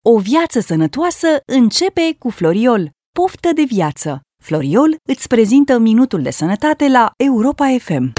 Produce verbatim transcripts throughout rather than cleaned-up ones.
O viață sănătoasă începe cu Floriol. Poftă de viață! Floriol îți prezintă Minutul de Sănătate la Europa F M.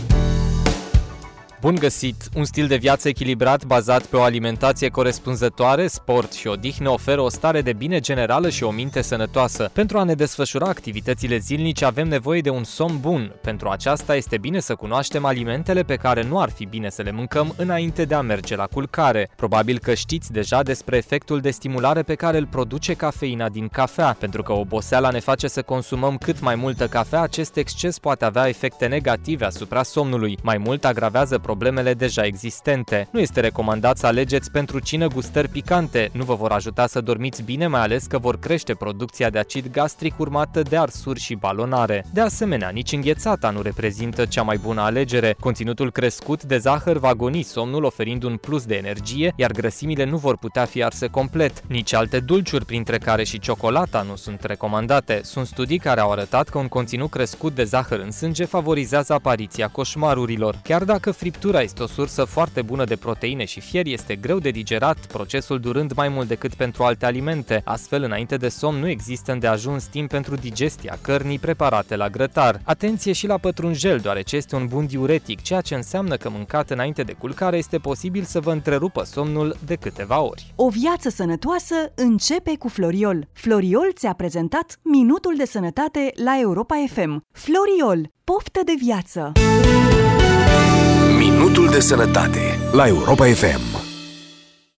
Bun găsit! Un stil de viață echilibrat bazat pe o alimentație corespunzătoare, sport și odihnă oferă o stare de bine generală și o minte sănătoasă. Pentru a ne desfășura activitățile zilnice avem nevoie de un somn bun. Pentru aceasta este bine să cunoaștem alimentele pe care nu ar fi bine să le mâncăm înainte de a merge la culcare. Probabil că știți deja despre efectul de stimulare pe care îl produce cafeina din cafea. Pentru că oboseala ne face să consumăm cât mai multă cafea, acest exces poate avea efecte negative asupra somnului. Mai mult agravează problemele deja existente. Nu este recomandat să alegeți pentru cină gustări picante, nu vă vor ajuta să dormiți bine, mai ales că vor crește producția de acid gastric urmată de arsuri și balonare. De asemenea, nici înghețata nu reprezintă cea mai bună alegere. Conținutul crescut de zahăr va goni somnul, oferind un plus de energie, iar grăsimile nu vor putea fi arse complet. Nici alte dulciuri, printre care și ciocolata, nu sunt recomandate. Sunt studii care au arătat că un conținut crescut de zahăr în sânge favorizează apariția coșmarurilor. Chiar dacă friptura este o sursă foarte bună de proteine și fier, este greu de digerat, procesul durând mai mult decât pentru alte alimente. Astfel, înainte de somn, nu există îndeajuns timp pentru digestia cărnii preparate la grătar. Atenție și la pătrunjel, deoarece este un bun diuretic, ceea ce înseamnă că mâncat înainte de culcare este posibil să vă întrerupă somnul de câteva ori. O viață sănătoasă începe cu Floriol. Floriol ți-a prezentat Minutul de Sănătate la Europa F M. Floriol, poftă de viață! Minutul de Sănătate la Europa F M.